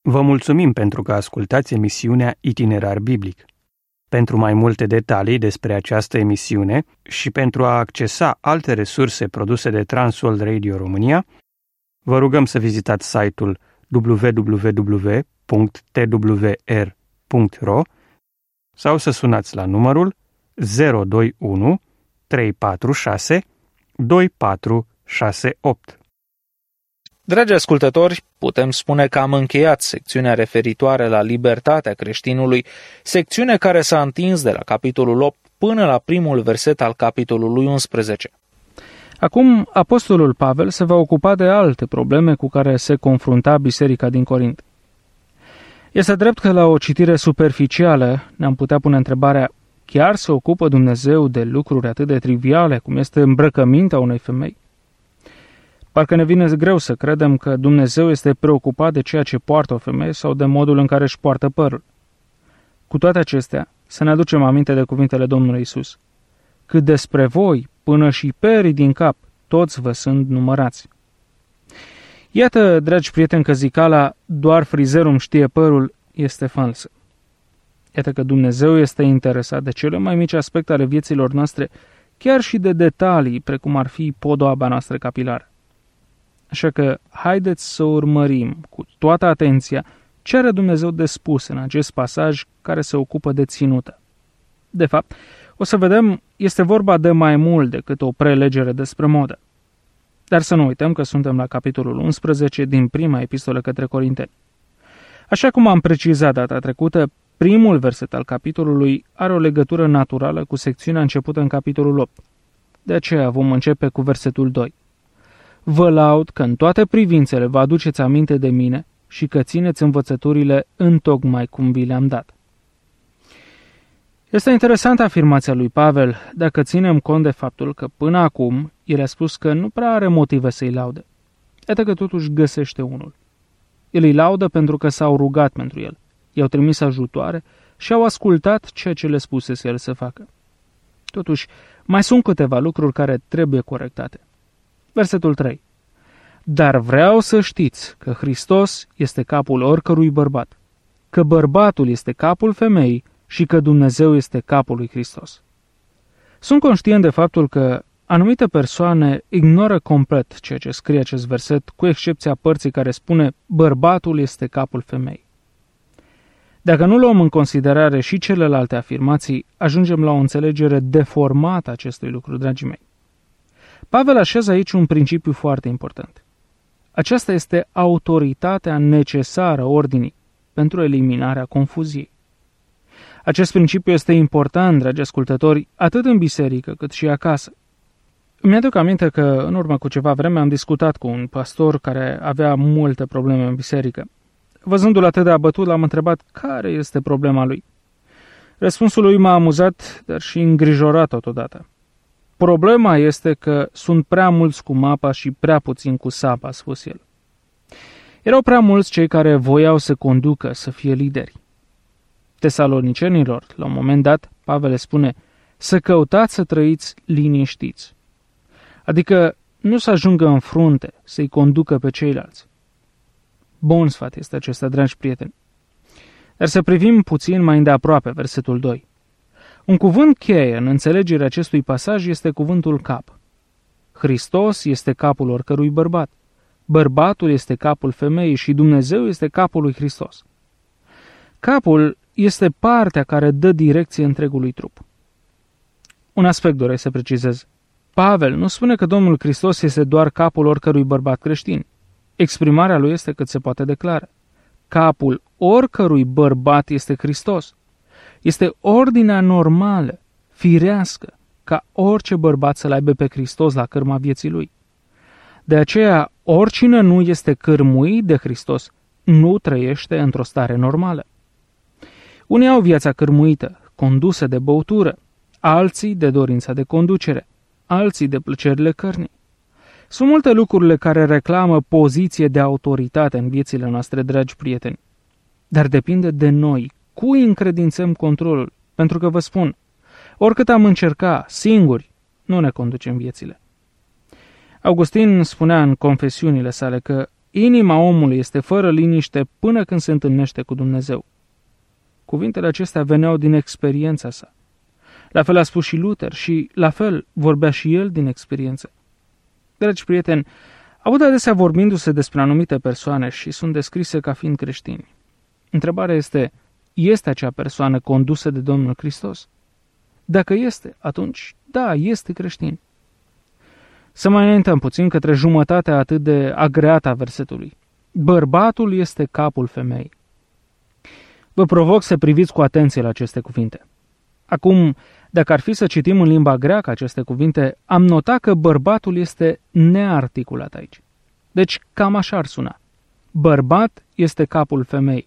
Vă mulțumim pentru că ascultați emisiunea Itinerar Biblic. Pentru mai multe detalii despre această emisiune și pentru a accesa alte resurse produse de Transworld Radio România, vă rugăm să vizitați site-ul www.twr.ro sau să sunați la numărul 021 346 2468. Dragi ascultători, putem spune că am încheiat secțiunea referitoare la libertatea creștinului, secțiune care s-a întins de la capitolul 8 până la primul verset al capitolului 11. Acum, apostolul Pavel se va ocupa de alte probleme cu care se confrunta biserica din Corint. Este drept că la o citire superficială ne-am putea pune întrebarea: chiar se ocupă Dumnezeu de lucruri atât de triviale cum este îmbrăcămintea unei femei? Parcă ne vine greu să credem că Dumnezeu este preocupat de ceea ce poartă o femeie sau de modul în care își poartă părul. Cu toate acestea, să ne aducem aminte de cuvintele Domnului Iisus: cât despre voi, până și perii din cap, toți vă sunt numărați. Iată, dragi prieteni, că zicala doar frizerul îmi știe părul este falsă. Iată că Dumnezeu este interesat de cele mai mici aspecte ale vieților noastre, chiar și de detalii, precum ar fi podoaba noastră capilară. Așa că haideți să urmărim cu toată atenția ce are Dumnezeu de spus în acest pasaj care se ocupă de ținută. De fapt, o să vedem, este vorba de mai mult decât o prelegere despre modă. Dar să nu uităm că suntem la capitolul 11 din prima epistolă către Corinteni. Așa cum am precizat data trecută, primul verset al capitolului are o legătură naturală cu secțiunea începută în capitolul 8. De aceea vom începe cu versetul 2. Vă laud că în toate privințele vă aduceți aminte de mine și că țineți învățăturile întocmai cum vi le-am dat. Este interesantă afirmația lui Pavel dacă ținem cont de faptul că până acum el a spus că nu prea are motive să-i laude. Iată că totuși găsește unul. El îi laudă pentru că s-au rugat pentru el, i-au trimis ajutoare și au ascultat ceea ce le spusese el să facă. Totuși, mai sunt câteva lucruri care trebuie corectate. Versetul 3. Dar vreau să știți că Hristos este capul oricărui bărbat, că bărbatul este capul femeii și că Dumnezeu este capul lui Hristos. Sunt conștient de faptul că anumite persoane ignoră complet ceea ce scrie acest verset, cu excepția părții care spune bărbatul este capul femeii. Dacă nu luăm în considerare și celelalte afirmații, ajungem la o înțelegere deformată a acestui lucru, dragii mei. Pavel așează aici un principiu foarte important. Aceasta este autoritatea necesară ordinii pentru eliminarea confuziei. Acest principiu este important, dragi ascultători, atât în biserică cât și acasă. Îmi aduc aminte că în urmă cu ceva vreme am discutat cu un pastor care avea multe probleme în biserică. Văzându-l atât de abătut, l-am întrebat care este problema lui. Răspunsul lui m-a amuzat, dar și îngrijorat totodată. Problema este că sunt prea mulți cu mapa și prea puțini cu sapa, a spus el. Erau prea mulți cei care voiau să conducă, să fie lideri. Tesalonicenilor, la un moment dat, Pavel le spune să căutați să trăiți liniștiți. Adică nu să ajungă în frunte, să-i conducă pe ceilalți. Bun sfat este acesta, dragi prieteni. Dar să privim puțin mai îndeaproape versetul 2. Un cuvânt cheie în înțelegerea acestui pasaj este cuvântul cap. Hristos este capul oricărui bărbat. Bărbatul este capul femeii și Dumnezeu este capul lui Hristos. Capul este partea care dă direcție întregului trup. Un aspect doresc să precizez. Pavel nu spune că Domnul Hristos este doar capul oricărui bărbat creștin. Exprimarea lui este cât se poate declara. Capul oricărui bărbat este Hristos. Este ordinea normală, firească, ca orice bărbat să-l aibă pe Hristos la cârma vieții lui. De aceea, oricine nu este cârmuit de Hristos, nu trăiește într-o stare normală. Unii au viața cârmuită, condusă de băutură, alții de dorința de conducere, alții de plăcerile cărnii. Sunt multe lucrurile care reclamă poziție de autoritate în viețile noastre, dragi prieteni. Dar depinde de noi, cui încredințăm controlul, pentru că vă spun, oricât am încerca, singuri, nu ne conducem viețile. Augustin spunea în confesiunile sale că inima omului este fără liniște până când se întâlnește cu Dumnezeu. Cuvintele acestea veneau din experiența sa. La fel a spus și Luther și la fel vorbea și el din experiență. Dragi prieteni, aud adesea vorbindu-se despre anumite persoane și sunt descrise ca fiind creștini. Întrebarea este acea persoană condusă de Domnul Hristos? Dacă este, atunci, da, este creștin. Să mai înaintăm puțin către jumătatea atât de agreată a versetului. Bărbatul este capul femeii. Vă provoc să priviți cu atenție la aceste cuvinte. Acum, dacă ar fi să citim în limba greacă aceste cuvinte, am notat că bărbatul este nearticulat aici. Deci, cam așa ar suna. Bărbat este capul femeii.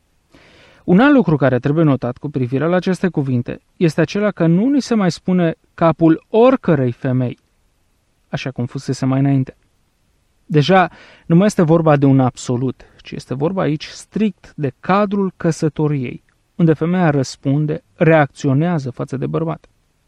Un alt lucru care trebuie notat cu privire la aceste cuvinte este acela că nu ni se mai spune capul oricărei femei, așa cum fusese mai înainte. Deja nu mai este vorba de un absolut, ci este vorba aici strict de cadrul căsătoriei, unde femeia răspunde, reacționează față de bărbat.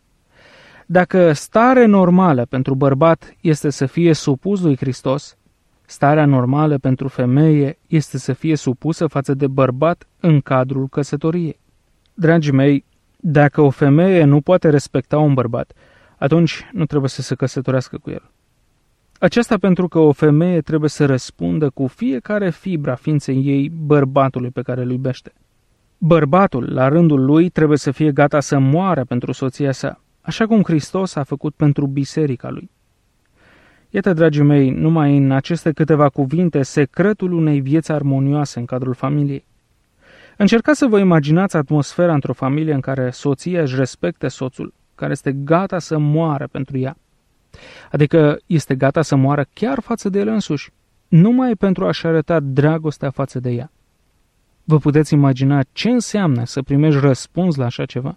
Dacă stare normală pentru bărbat este să fie supus lui Hristos, starea normală pentru femeie este să fie supusă față de bărbat în cadrul căsătoriei. Dragii mei, dacă o femeie nu poate respecta un bărbat, atunci nu trebuie să se căsătorească cu el. Aceasta pentru că o femeie trebuie să răspundă cu fiecare fibra ființei ei bărbatului pe care îl iubește. Bărbatul, la rândul lui, trebuie să fie gata să moară pentru soția sa, așa cum Hristos a făcut pentru biserica lui. Iată, dragii mei, numai în aceste câteva cuvinte, secretul unei vieți armonioase în cadrul familiei. Încercați să vă imaginați atmosfera într-o familie în care soția își respectă soțul, care este gata să moară pentru ea. Adică este gata să moară chiar față de el însuși, numai pentru a-și arăta dragostea față de ea. Vă puteți imagina ce înseamnă să primești răspuns la așa ceva?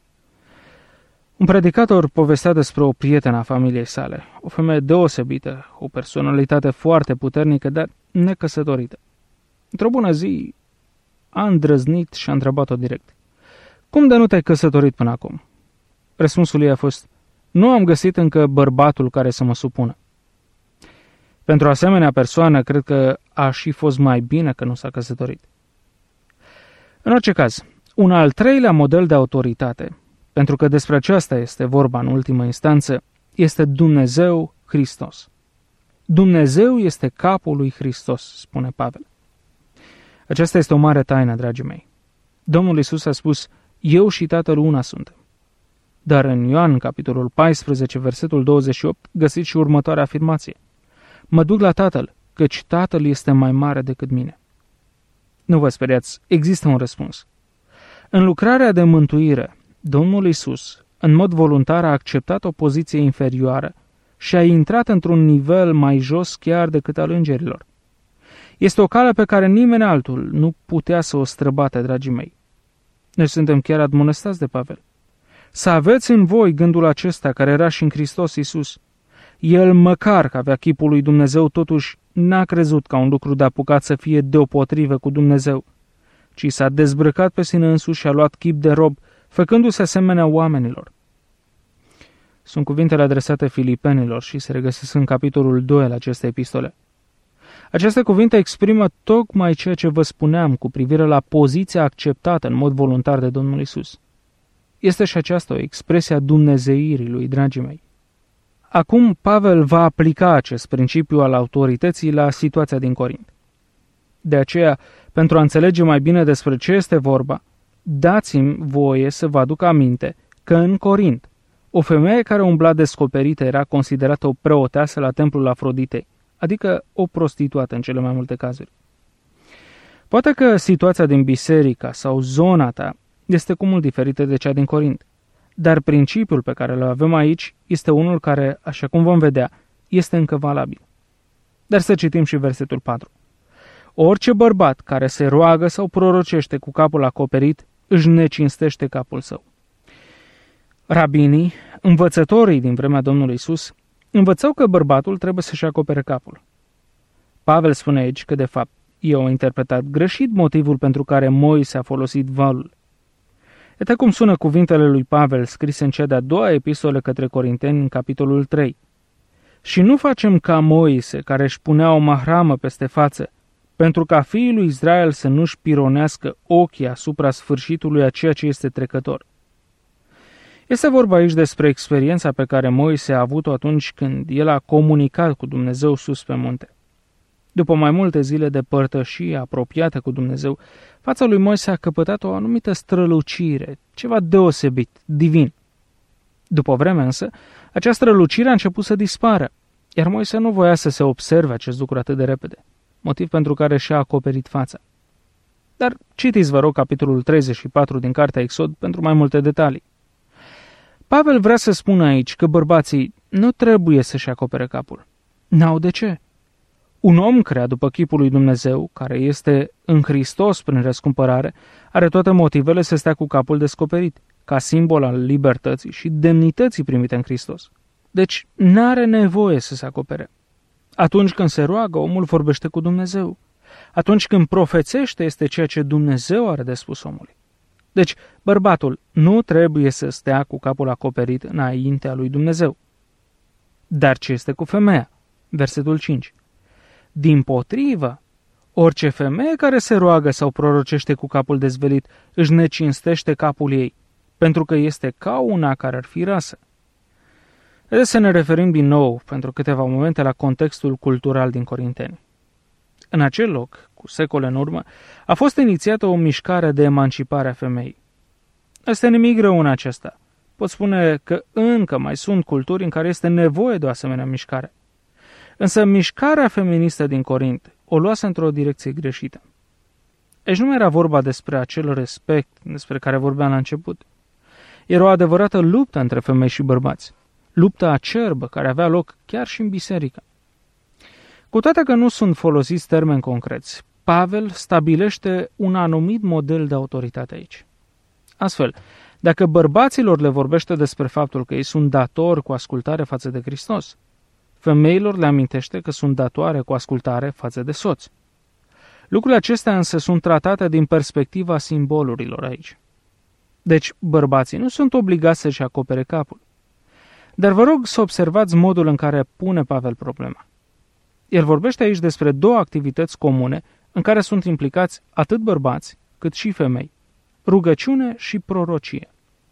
Un predicator povestea despre o prietenă a familiei sale, o femeie deosebită, o personalitate foarte puternică, dar necăsătorită. Într-o bună zi a îndrăznit și a întrebat-o direct: "Cum de nu te-ai căsătorit până acum?" Răspunsul ei a fost: "Nu am găsit încă bărbatul care să mă supună." Pentru asemenea persoană, cred că a și fost mai bine că nu s-a căsătorit. În orice caz, un al treilea model de autoritate, pentru că despre aceasta este vorba în ultimă instanță, este Dumnezeu Hristos. Dumnezeu este capul lui Hristos, spune Pavel. Aceasta este o mare taină, dragii mei. Domnul Iisus a spus: "Eu și Tatăl una suntem." Dar în Ioan, capitolul 14, versetul 28, găsiți și următoarea afirmație: "Mă duc la Tatăl, căci Tatăl este mai mare decât mine." Nu vă speriați, există un răspuns. În lucrarea de mântuire, Domnul Iisus, în mod voluntar, a acceptat o poziție inferioară și a intrat într-un nivel mai jos chiar decât al îngerilor. Este o cale pe care nimeni altul nu putea să o străbate, dragii mei. Noi suntem chiar admonestați de Pavel. Să aveți în voi gândul acesta care era și în Hristos Iisus. El, măcar că avea chipul lui Dumnezeu, totuși n-a crezut ca un lucru de apucat să fie deopotrivă cu Dumnezeu, ci s-a dezbrăcat pe sine însuși și a luat chip de rob, făcându-se asemenea oamenilor. Sunt cuvintele adresate filipenilor și se regăsesc în capitolul 2 al acestei epistole. Aceste cuvinte exprimă tocmai ceea ce vă spuneam cu privire la poziția acceptată în mod voluntar de Domnul Iisus. Este și aceasta o expresie a dumnezeirii lui, dragii mei. Acum Pavel va aplica acest principiu al autorității la situația din Corint. De aceea, pentru a înțelege mai bine despre ce este vorba, dați-mi voie să vă aduc aminte că în Corint, o femeie care umbla descoperită era considerată o preoteasă la templul Afroditei, adică o prostituată în cele mai multe cazuri. Poate că situația din biserica sau zona ta este cu mult diferită de cea din Corint, dar principiul pe care îl avem aici este unul care, așa cum vom vedea, este încă valabil. Dar să citim și versetul 4. Orice bărbat care se roagă sau prorocește cu capul acoperit își necinstește capul său. Rabinii, învățătorii din vremea Domnului Iisus, învățau că bărbatul trebuie să-și acopere capul. Pavel spune aici că, de fapt, ei au interpretat greșit motivul pentru care Moise a folosit valul. Iată cum sună cuvintele lui Pavel scrise în cea de-a doua epistolă către Corinteni în capitolul 3. Și nu facem ca Moise, care își punea o mahramă peste față, pentru ca fiii lui Israel să nu-și pironească ochii asupra sfârșitului a ceea ce este trecător. Este vorba aici despre experiența pe care Moise a avut-o atunci când el a comunicat cu Dumnezeu sus pe munte. După mai multe zile de părtășie apropiată cu Dumnezeu, fața lui Moise a căpătat o anumită strălucire, ceva deosebit, divin. După o vreme însă, această strălucire a început să dispară, iar Moise nu voia să se observe acest lucru atât de repede, motiv pentru care și-a acoperit fața. Dar citiți, vă rog, capitolul 34 din Cartea Exod pentru mai multe detalii. Pavel vrea să spună aici că bărbații nu trebuie să-și acopere capul. N-au de ce. Un om creat după chipul lui Dumnezeu, care este în Hristos prin răscumpărare, are toate motivele să stea cu capul descoperit, ca simbol al libertății și demnității primite în Hristos. Deci n-are nevoie să se acopere. Atunci când se roagă, omul vorbește cu Dumnezeu. Atunci când profețește, este ceea ce Dumnezeu are de spus omului. Deci, bărbatul nu trebuie să stea cu capul acoperit înaintea lui Dumnezeu. Dar ce este cu femeia? Versetul 5. Dimpotrivă, orice femeie care se roagă sau prorocește cu capul dezvelit își necinstește capul ei, pentru că este ca una care ar fi rasă. Haideți să ne referim din nou, pentru câteva momente, la contextul cultural din Corinteni. În acel loc, cu secole în urmă, a fost inițiată o mișcare de emancipare a femeii. Este nimic rău în acesta. Pot spune că încă mai sunt culturi în care este nevoie de o asemenea mișcare. Însă mișcarea feministă din Corint o luase într-o direcție greșită. Aici nu era vorba despre acel respect despre care vorbeam la început. Era o adevărată luptă între femei și bărbați. Lupta acerbă care avea loc chiar și în biserică. Cu toate că nu sunt folosiți termeni concreți, Pavel stabilește un anumit model de autoritate aici. Astfel, dacă bărbaților le vorbește despre faptul că ei sunt datori cu ascultare față de Hristos, femeilor le amintește că sunt datoare cu ascultare față de soț. Lucrurile acestea însă sunt tratate din perspectiva simbolurilor aici. Deci, bărbații nu sunt obligați să-și acopere capul. Dar vă rog să observați modul în care pune Pavel problema. El vorbește aici despre două activități comune în care sunt implicați atât bărbați cât și femei. Rugăciune și prorocie.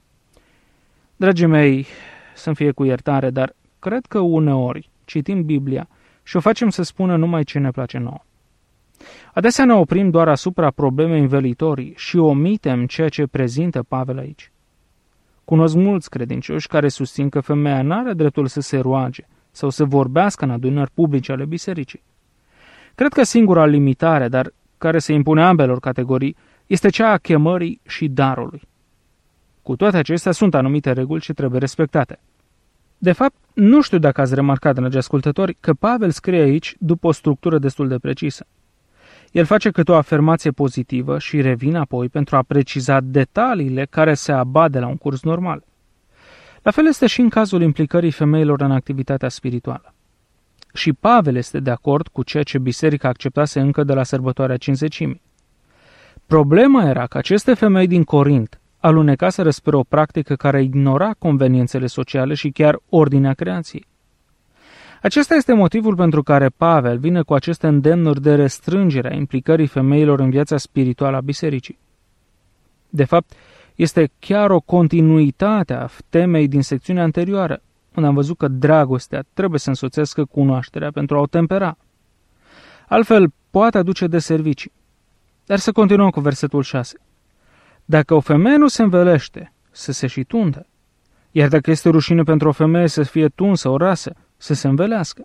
Dragii mei, să-mi fie cu iertare, dar cred că uneori citim Biblia și o facem să spună numai ce ne place nouă. Adesea ne oprim doar asupra problemei învelitorii și omitem ceea ce prezintă Pavel aici. Cunosc mulți credincioși care susțin că femeia nu are dreptul să se roage sau să vorbească în adunări publice ale bisericii. Cred că singura limitare, dar care se impune ambelor categorii, este cea a chemării și darului. Cu toate acestea sunt anumite reguli ce trebuie respectate. De fapt, nu știu dacă ați remarcat, dragi ascultători, că Pavel scrie aici după o structură destul de precisă. El face câte o afirmație pozitivă și revine apoi pentru a preciza detaliile care se abat de la un curs normal. La fel este și în cazul implicării femeilor în activitatea spirituală. Și Pavel este de acord cu ceea ce biserica acceptase încă de la sărbătoarea Cincizecimii. Problema era că aceste femei din Corint alunecaseră spre o practică care ignora conveniențele sociale și chiar ordinea creației. Acesta este motivul pentru care Pavel vine cu aceste îndemnuri de restrângere a implicării femeilor în viața spirituală a bisericii. De fapt, este chiar o continuitate a temei din secțiunea anterioară, unde am văzut că dragostea trebuie să însoțească cunoașterea pentru a o tempera. Altfel, poate aduce deservicii. Dar să continuăm cu versetul 6. Dacă o femeie nu se învelește, să se și tundă. Iar dacă este rușine pentru o femeie să fie tunsă o rasă, să se învelească.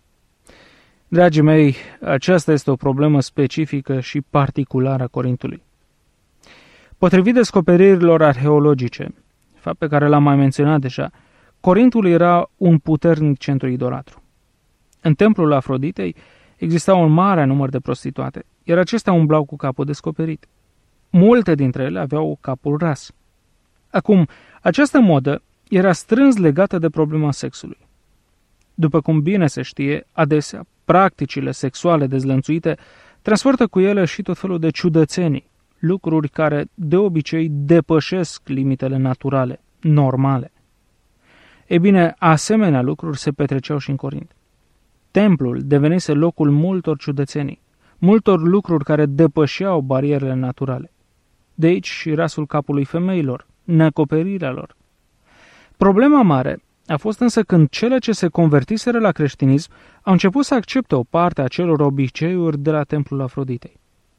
Dragii mei, aceasta este o problemă specifică și particulară a Corintului. Potrivit descoperirilor arheologice, fapt pe care l-am mai menționat deja, Corintul era un puternic centru idolatru. În templul Afroditei exista un mare număr de prostituate, iar acestea umblau cu capul descoperit. Multe dintre ele aveau capul ras. Acum, această modă era strâns legată de problema sexului. După cum bine se știe, adesea, practicile sexuale dezlănțuite transportă cu ele și tot felul de ciudățenii, lucruri care de obicei depășesc limitele naturale, normale. Ei bine, asemenea lucruri se petreceau și în Corint. Templul devenise locul multor ciudățenii, multor lucruri care depășeau barierele naturale. De aici și rasul capului femeilor, neacoperirea lor. Problema mare a fost însă când cele ce se convertiseră la creștinism au început să accepte o parte a celor obiceiuri de la templul Afroditei.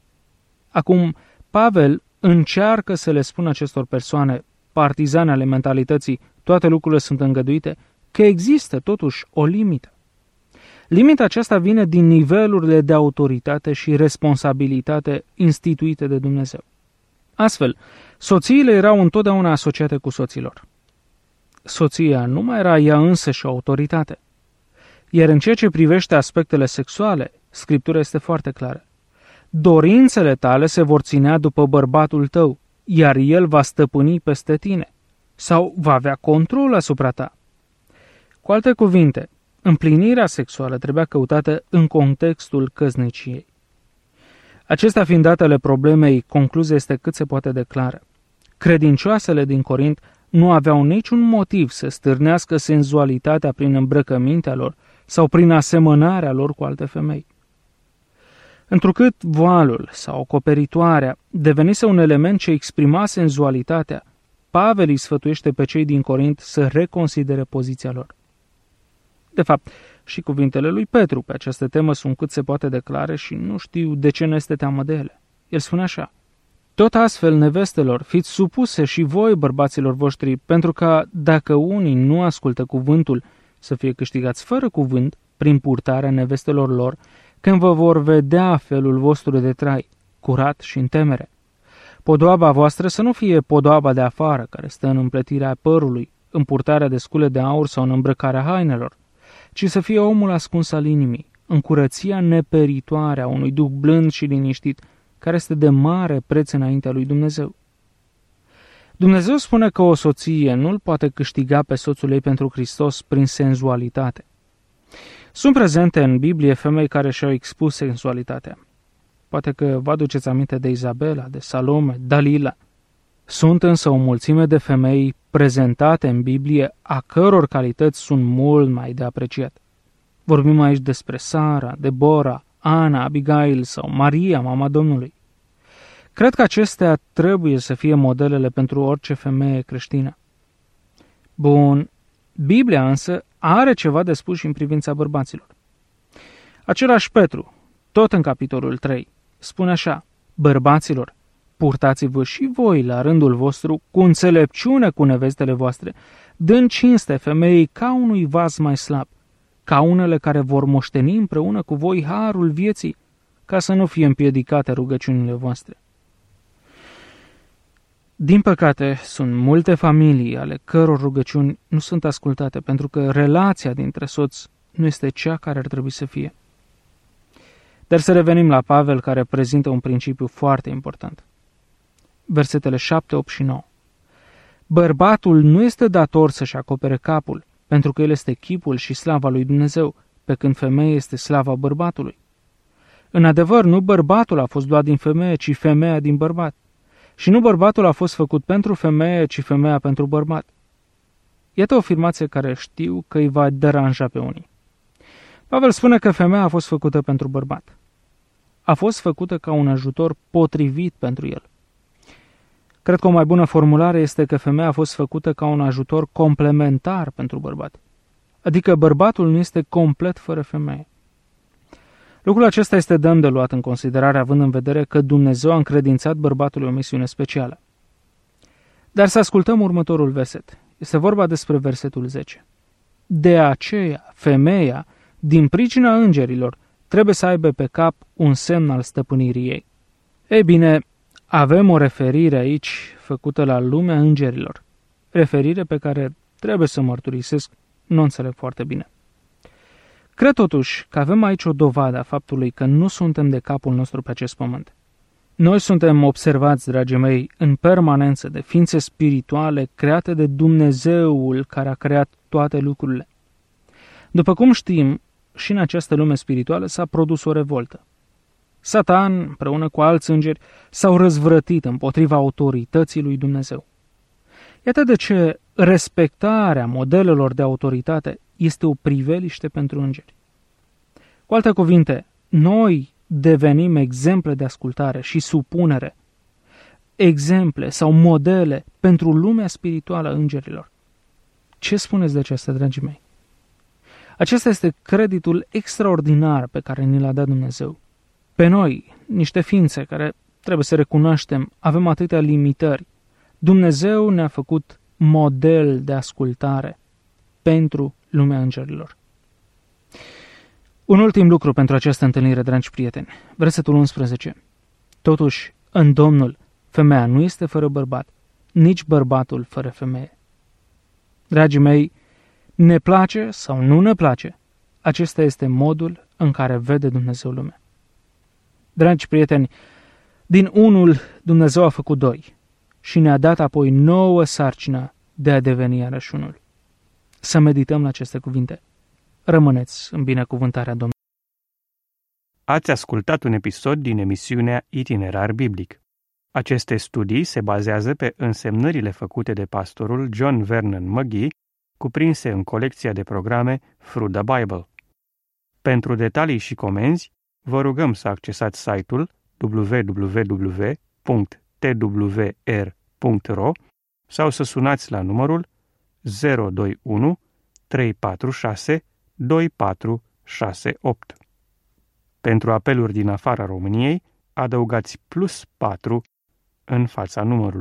Acum, Pavel încearcă să le spună acestor persoane, partizane ale mentalității, toate lucrurile sunt îngăduite, că există totuși o limită. Limita aceasta vine din nivelurile de autoritate și responsabilitate instituite de Dumnezeu. Astfel, soțiile erau întotdeauna asociate cu soților. Soția nu mai era ea însăși o autoritate. Iar în ceea ce privește aspectele sexuale, Scriptura este foarte clară. Dorințele tale se vor ținea după bărbatul tău, iar el va stăpâni peste tine sau va avea control asupra ta. Cu alte cuvinte, împlinirea sexuală trebuia căutată în contextul căsniciei. Acestea fiind datele problemei, concluzia este cât se poate de clară. Credincioasele din Corint nu aveau niciun motiv să stârnească senzualitatea prin îmbrăcămintea lor sau prin asemănarea lor cu alte femei. Întrucât voalul sau acoperitoarea devenise un element ce exprima senzualitatea, Pavel îi sfătuiește pe cei din Corint să reconsidere poziția lor. De fapt, și cuvintele lui Petru pe această temă sunt cât se poate de clare și nu știu de ce nu este teamă de ele. El spune așa: tot astfel, nevestelor, fiți supuse și voi bărbaților voștri, pentru că dacă unii nu ascultă cuvântul, să fie câștigați fără cuvânt, prin purtarea nevestelor lor, când vă vor vedea felul vostru de trai, curat și în temere. Podoaba voastră să nu fie podoaba de afară, care stă în împletirea părului, în purtarea de scule de aur sau în îmbrăcarea hainelor, ci să fie omul ascuns al inimii, în curăția neperitoare a unui duh blând și liniștit, care este de mare preț înaintea lui Dumnezeu. Dumnezeu spune că o soție nu-l poate câștiga pe soțul ei pentru Hristos prin senzualitate. Sunt prezente în Biblie femei care și-au expus senzualitatea. Poate că vă aduceți aminte de Izabela, de Salome, Dalila. Sunt însă o mulțime de femei prezentate în Biblie a căror calități sunt mult mai de apreciat. Vorbim aici despre Sara, Debora, Ana, Abigail sau Maria, mama Domnului. Cred că acestea trebuie să fie modelele pentru orice femeie creștină. Bun, Biblia însă are ceva de spus și în privința bărbaților. Același Petru, tot în capitolul 3, spune așa: bărbaților, purtați-vă și voi la rândul vostru cu înțelepciune cu nevestele voastre, dând cinste femeii ca unui vas mai slab, ca unele care vor moșteni împreună cu voi harul vieții, ca să nu fie împiedicate rugăciunile voastre. Din păcate, sunt multe familii ale căror rugăciuni nu sunt ascultate, pentru că relația dintre soți nu este cea care ar trebui să fie. Dar să revenim la Pavel, care prezintă un principiu foarte important. Versetele 7, 8 și 9. Bărbatul nu este dator să-și acopere capul, pentru că el este chipul și slava lui Dumnezeu, pe când femeia este slava bărbatului. În adevăr, nu bărbatul a fost luat din femeie, ci femeia din bărbat. Și nu bărbatul a fost făcut pentru femeie, ci femeia pentru bărbat. Iată o afirmație care știu că îi va deranja pe unii. Pavel spune că femeia a fost făcută pentru bărbat. A fost făcută ca un ajutor potrivit pentru el. Cred că o mai bună formulare este că femeia a fost făcută ca un ajutor complementar pentru bărbat. Adică bărbatul nu este complet fără femeie. Lucrul acesta este demn de luat în considerare, având în vedere că Dumnezeu a încredințat bărbatului o misiune specială. Dar să ascultăm următorul verset. Este vorba despre versetul 10. De aceea, femeia, din pricina îngerilor, trebuie să aibă pe cap un semn al stăpânirii ei. Ei bine, avem o referire aici făcută la lumea îngerilor. Referire pe care, trebuie să mărturisesc, nu înțeleg foarte bine. Cred totuși că avem aici o dovadă a faptului că nu suntem de capul nostru pe acest pământ. Noi suntem observați, dragii mei, în permanență de ființe spirituale create de Dumnezeul care a creat toate lucrurile. După cum știm, și în această lume spirituală s-a produs o revoltă. Satan, împreună cu alți îngeri, s-au răzvrătit împotriva autorității lui Dumnezeu. Iată de ce respectarea modelelor de autoritate este o priveliște pentru îngeri. Cu alte cuvinte, noi devenim exemple de ascultare și supunere, exemple sau modele pentru lumea spirituală a îngerilor. Ce spuneți de aceasta, dragii mei? Acesta este creditul extraordinar pe care ni l-a dat Dumnezeu. Pe noi, niște ființe care, trebuie să recunoaștem, avem atâtea limitări, Dumnezeu ne-a făcut model de ascultare pentru lumea îngerilor. Un ultim lucru pentru această întâlnire, dragi prieteni. Versetul 11. Totuși, în Domnul, femeia nu este fără bărbat, nici bărbatul fără femeie. Dragii mei, ne place sau nu ne place, acesta este modul în care vede Dumnezeu lumea. Dragi prieteni, din unul Dumnezeu a făcut doi și ne-a dat apoi nouă sarcină de a deveni iarăși unul. Să medităm la aceste cuvinte. Rămâneți în binecuvântarea Domnului. Ați ascultat un episod din emisiunea Itinerar Biblic. Aceste studii se bazează pe însemnările făcute de pastorul John Vernon McGee, cuprinse în colecția de programe Through the Bible. Pentru detalii și comenzi, vă rugăm să accesați site-ul www.twr.ro sau să sunați la numărul 021 346 2468. Pentru apeluri din afara României, adăugați +4 în fața numărului.